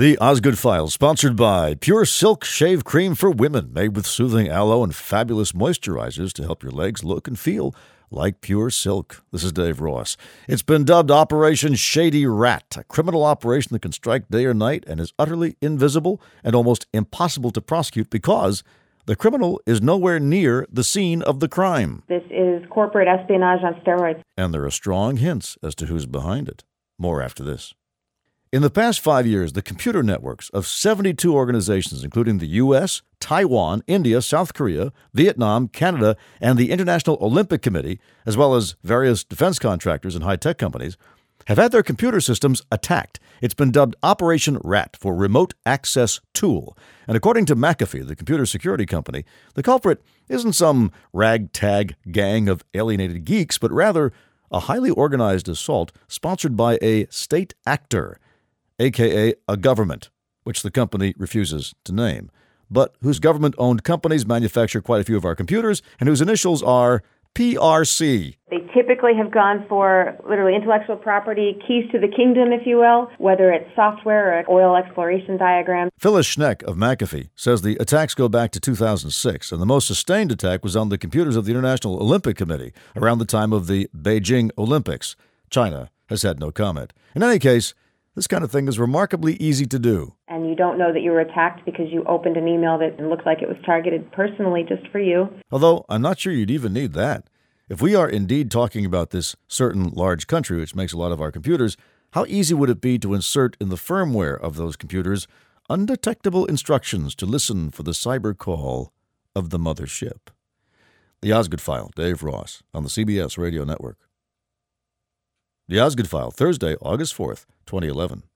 The Osgood Files, sponsored by Pure Silk Shave Cream for Women, made with soothing aloe and fabulous moisturizers to help your legs look and feel like pure silk. This is Dave Ross. It's been dubbed Operation Shady Rat, a criminal operation that can strike day or night and is utterly invisible and almost impossible to prosecute because the criminal is nowhere near the scene of the crime. This is corporate espionage on steroids. And there are strong hints as to who's behind it. More after this. In the past 5 years, the computer networks of 72 organizations, including the U.S., Taiwan, India, South Korea, Vietnam, Canada, and the International Olympic Committee, as well as various defense contractors and high-tech companies, have had their computer systems attacked. It's been dubbed Operation RAT, for Remote Access Tool. And according to McAfee, the computer security company, the culprit isn't some ragtag gang of alienated geeks, but rather a highly organized assault sponsored by a state actor, a.k.a. a government, which the company refuses to name, but whose government-owned companies manufacture quite a few of our computers and whose initials are PRC. They typically have gone for literally intellectual property, keys to the kingdom, if you will, whether it's software or oil exploration diagrams. Phyllis Schneck of McAfee says the attacks go back to 2006, and the most sustained attack was on the computers of the International Olympic Committee around the time of the Beijing Olympics. China has had no comment. In any case, this kind of thing is remarkably easy to do. And you don't know that you were attacked because you opened an email that looked like it was targeted personally just for you. Although I'm not sure you'd even need that. If we are indeed talking about this certain large country, which makes a lot of our computers, how easy would it be to insert in the firmware of those computers undetectable instructions to listen for the cyber call of the mothership? The Osgood File, Dave Ross, on the CBS Radio Network. The Osgood File, Thursday, August 4th, 2011.